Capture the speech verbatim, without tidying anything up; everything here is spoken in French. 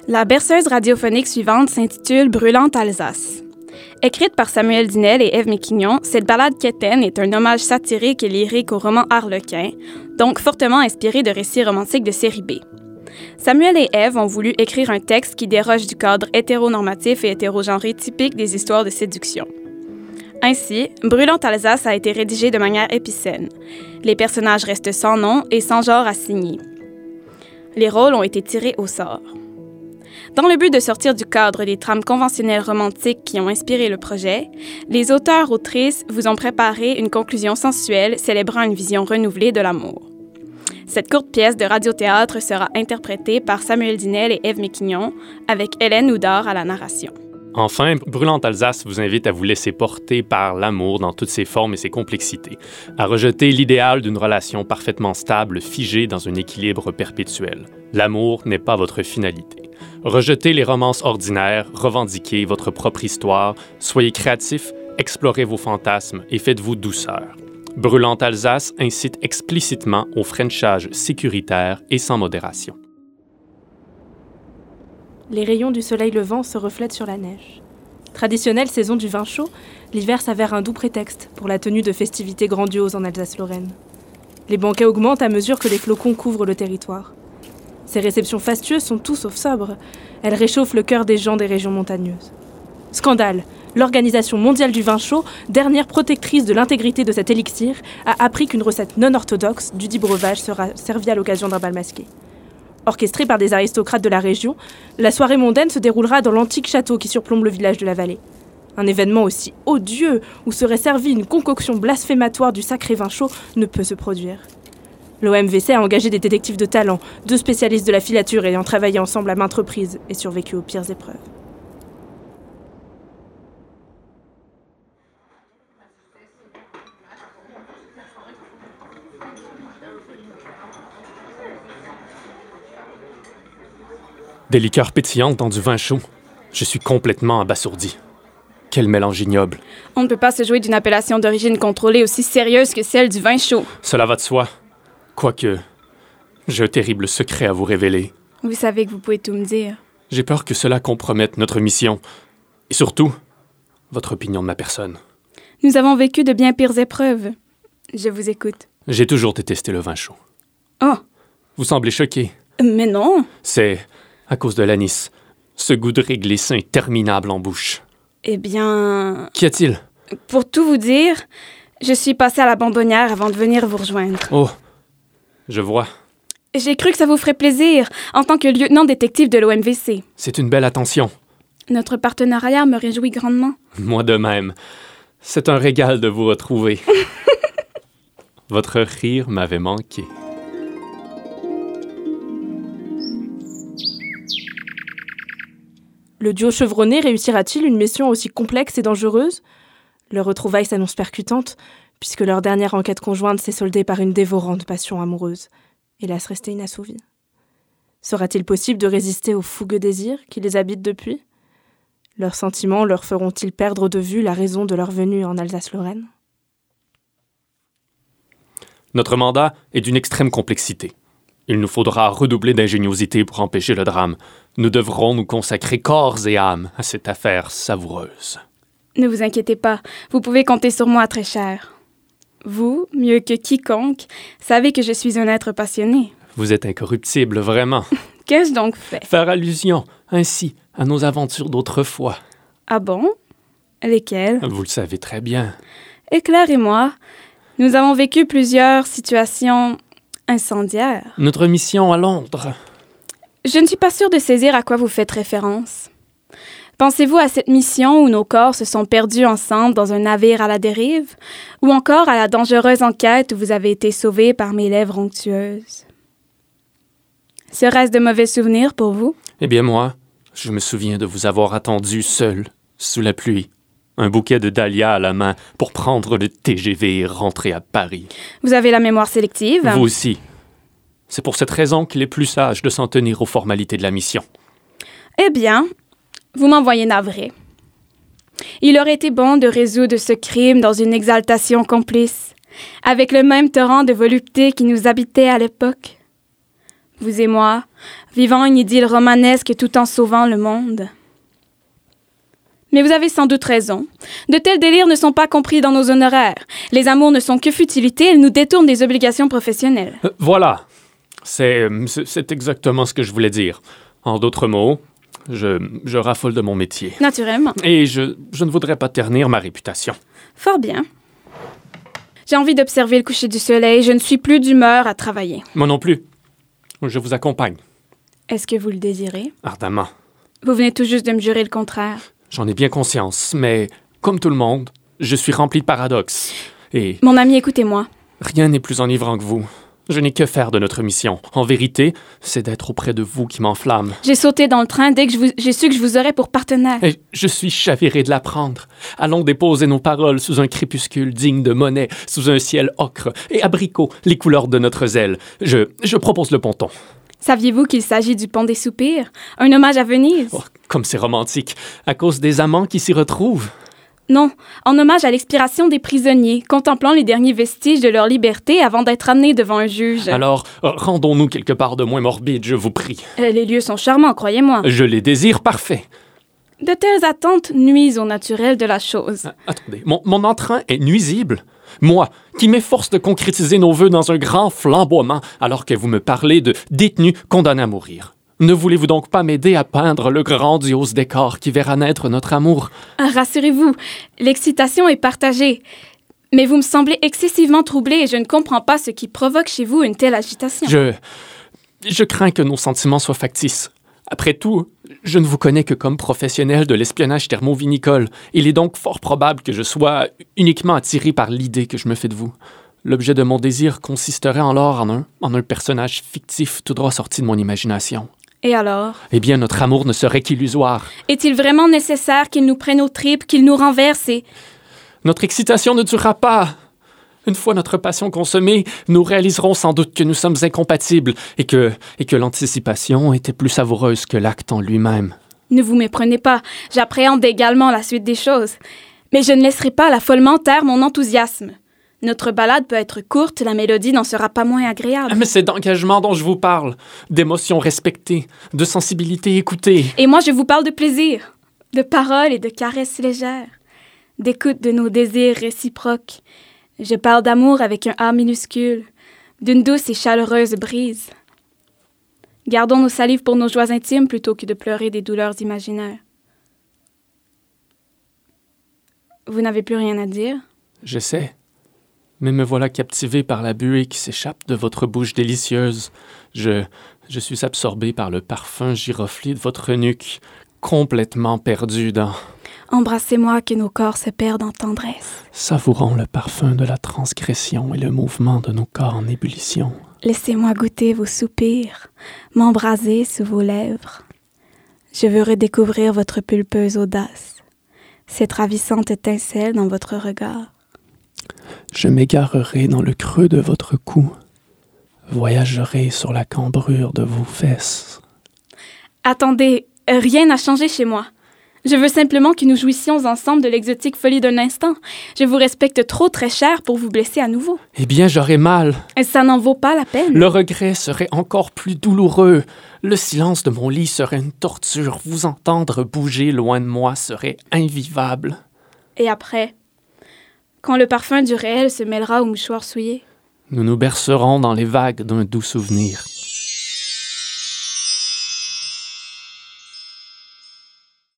La berceuse radiophonique suivante s'intitule « Brûlante Alsace ». Écrite par Samuel Dinel et Ève Méquignon, cette ballade quétaine est un hommage satirique et lyrique au roman Harlequin, donc fortement inspiré de récits romantiques de série B. Samuel et Ève ont voulu écrire un texte qui déroge du cadre hétéronormatif et hétérogenré typique des histoires de séduction. Ainsi, Brûlante Alsace a été rédigé de manière épicène. Les personnages restent sans nom et sans genre assigné. Les rôles ont été tirés au sort. Dans le but de sortir du cadre des trames conventionnelles romantiques qui ont inspiré le projet, les auteurs-autrices vous ont préparé une conclusion sensuelle célébrant une vision renouvelée de l'amour. Cette courte pièce de radiothéâtre sera interprétée par Samuel Dinel et Ève Méquignon, avec Hélène Houdard à la narration. Enfin, Brûlante Alsace vous invite à vous laisser porter par l'amour dans toutes ses formes et ses complexités, à rejeter l'idéal d'une relation parfaitement stable, figée dans un équilibre perpétuel. L'amour n'est pas votre finalité. Rejetez les romances ordinaires, revendiquez votre propre histoire, soyez créatifs, explorez vos fantasmes et faites-vous douceur. Brûlante Alsace incite explicitement au frenchage sécuritaire et sans modération. Les rayons du soleil levant se reflètent sur la neige. Traditionnelle saison du vin chaud, l'hiver s'avère un doux prétexte pour la tenue de festivités grandioses en Alsace-Lorraine. Les banquets augmentent à mesure que les flocons couvrent le territoire. Ces réceptions fastueuses sont tout sauf sobres. Elles réchauffent le cœur des gens des régions montagneuses. Scandale! L'Organisation mondiale du vin chaud, dernière protectrice de l'intégrité de cet élixir, a appris qu'une recette non orthodoxe dudit breuvage sera servie à l'occasion d'un bal masqué. Orchestrée par des aristocrates de la région, la soirée mondaine se déroulera dans l'antique château qui surplombe le village de la vallée. Un événement aussi odieux où serait servie une concoction blasphématoire du sacré vin chaud ne peut se produire. L'O M V C a engagé des détectives de talent, deux spécialistes de la filature ayant travaillé ensemble à maintes reprises et survécu aux pires épreuves. Des liqueurs pétillantes dans du vin chaud. Je suis complètement abasourdi. Quel mélange ignoble. On ne peut pas se jouer d'une appellation d'origine contrôlée aussi sérieuse que celle du vin chaud. Cela va de soi. Quoique, j'ai un terrible secret à vous révéler. Vous savez que vous pouvez tout me dire. J'ai peur que cela compromette notre mission. Et surtout, votre opinion de ma personne. Nous avons vécu de bien pires épreuves. Je vous écoute. J'ai toujours détesté le vin chaud. Oh! Vous semblez choqué. Mais non! C'est à cause de l'anis. Ce goût de réglisse interminable en bouche. Eh bien... Qu'y a-t-il? Pour tout vous dire, je suis passée à la bonbonnière avant de venir vous rejoindre. Oh, je vois. J'ai cru que ça vous ferait plaisir, en tant que lieutenant détective de l'O M V C. C'est une belle attention. Notre partenariat me réjouit grandement. Moi de même. C'est un régal de vous retrouver. Votre rire m'avait manqué. Le duo chevronné réussira-t-il une mission aussi complexe et dangereuse? Leur retrouvaille s'annonce percutante, puisque leur dernière enquête conjointe s'est soldée par une dévorante passion amoureuse, hélas restée inassouvie. Sera-t-il possible de résister aux fougueux désirs qui les habitent depuis? Leurs sentiments leur feront-ils perdre de vue la raison de leur venue en Alsace-Lorraine? Notre mandat est d'une extrême complexité. Il nous faudra redoubler d'ingéniosité pour empêcher le drame. Nous devrons nous consacrer corps et âme à cette affaire savoureuse. Ne vous inquiétez pas, vous pouvez compter sur moi, très cher. Vous, mieux que quiconque, savez que je suis un être passionné. Vous êtes incorruptible, vraiment. Qu'ai-je donc fait? Faire allusion, ainsi, à nos aventures d'autrefois. Ah bon? Lesquelles? Vous le savez très bien. Éclairez-moi. Nous avons vécu plusieurs situations incendiaires. Notre mission à Londres. Je ne suis pas sûre de saisir à quoi vous faites référence. Pensez-vous à cette mission où nos corps se sont perdus ensemble dans un navire à la dérive, ou encore à la dangereuse enquête où vous avez été sauvés par mes lèvres onctueuses? Serait-ce de mauvais souvenirs pour vous? Eh bien moi, je me souviens de vous avoir attendu seul, sous la pluie, un bouquet de dahlias à la main pour prendre le T G V et rentrer à Paris. Vous avez la mémoire sélective? Vous aussi. C'est pour cette raison qu'il est plus sage de s'en tenir aux formalités de la mission. Eh bien, vous m'envoyez navré. Il aurait été bon de résoudre ce crime dans une exaltation complice, avec le même torrent de volupté qui nous habitait à l'époque. Vous et moi, vivant une idylle romanesque tout en sauvant le monde. Mais vous avez sans doute raison. De tels délires ne sont pas compris dans nos honoraires. Les amours ne sont que futilité, ils nous détournent des obligations professionnelles. Euh, voilà. C'est, c'est, c'est exactement ce que je voulais dire. En d'autres mots, je, je raffole de mon métier. Naturellement. Et je, je ne voudrais pas ternir ma réputation. Fort bien. J'ai envie d'observer le coucher du soleil. Je ne suis plus d'humeur à travailler. Moi non plus. Je vous accompagne. Est-ce que vous le désirez? Ardemment. Vous venez tout juste de me jurer le contraire. J'en ai bien conscience, mais comme tout le monde, je suis rempli de paradoxes. Et Mon ami, écoutez-moi. rien n'est plus enivrant que vous. Je n'ai que faire de notre mission. En vérité, c'est d'être auprès de vous qui m'enflamme. J'ai sauté dans le train dès que je vous- j'ai su que je vous aurais pour partenaire. Et je suis chaviré de l'apprendre. Allons déposer nos paroles sous un crépuscule digne de monnaie, sous un ciel ocre et abricot, les couleurs de notre zèle. Je, je propose le ponton. Saviez-vous qu'il s'agit du pont des soupirs? Un hommage à Venise? Oh, comme c'est romantique, à cause des amants qui s'y retrouvent. Non, en hommage à l'expiration des prisonniers, contemplant les derniers vestiges de leur liberté avant d'être amenés devant un juge. Alors, rendons-nous quelque part de moins morbide, je vous prie. Euh, les lieux sont charmants, croyez-moi. Je les désire parfaits. De telles attentes nuisent au naturel de la chose. Ah, attendez, mon, mon entrain est nuisible. Moi, qui m'efforce de concrétiser nos vœux dans un grand flamboiement, alors que vous me parlez de détenus condamnés à mourir. Ne voulez-vous donc pas m'aider à peindre le grandiose décor qui verra naître notre amour? Ah, rassurez-vous, l'excitation est partagée. Mais vous me semblez excessivement troublé et je ne comprends pas ce qui provoque chez vous une telle agitation. Je... Je crains que nos sentiments soient factices. Après tout, je ne vous connais que comme professionnel de l'espionnage thermovinicole. Il est donc fort probable que je sois uniquement attiré par l'idée que je me fais de vous. L'objet de mon désir consisterait alors en un, en un personnage fictif tout droit sorti de mon imagination. Et alors? Eh bien, notre amour ne serait qu'illusoire. Est-il vraiment nécessaire qu'il nous prenne aux tripes, qu'il nous renverse et... Notre excitation ne durera pas. Une fois notre passion consommée, nous réaliserons sans doute que nous sommes incompatibles et que, et que l'anticipation était plus savoureuse que l'acte en lui-même. Ne vous méprenez pas, j'appréhende également la suite des choses. Mais je ne laisserai pas la folle taire mon enthousiasme. Notre balade peut être courte, la mélodie n'en sera pas moins agréable. Ah, mais c'est d'engagement dont je vous parle, d'émotions respectées, de sensibilité écoutée. Et moi, je vous parle de plaisir, de paroles et de caresses légères, d'écoute de nos désirs réciproques. Je parle d'amour avec un A minuscule, d'une douce et chaleureuse brise. Gardons nos salives pour nos joies intimes plutôt que de pleurer des douleurs imaginaires. Vous n'avez plus rien à dire? Je sais, mais me voilà captivé par la buée qui s'échappe de votre bouche délicieuse. Je, je suis absorbé par le parfum giroflé de votre nuque, complètement perdu dans... Embrassez-moi que nos corps se perdent en tendresse. Savourons le parfum de la transgression et le mouvement de nos corps en ébullition. Laissez-moi goûter vos soupirs, m'embraser sous vos lèvres. Je veux redécouvrir votre pulpeuse audace, cette ravissante étincelle dans votre regard. Je m'égarerai dans le creux de votre cou, voyagerai sur la cambrure de vos fesses. Attendez, rien n'a changé chez moi. Je veux simplement que nous jouissions ensemble de l'exotique folie d'un instant. Je vous respecte trop très cher pour vous blesser à nouveau. Eh bien, j'aurais mal. Et ça n'en vaut pas la peine. Le regret serait encore plus douloureux. Le silence de mon lit serait une torture. Vous entendre bouger loin de moi serait invivable. Et après, quand le parfum du réel se mêlera aux mouchoirs souillés? Nous nous bercerons dans les vagues d'un doux souvenir.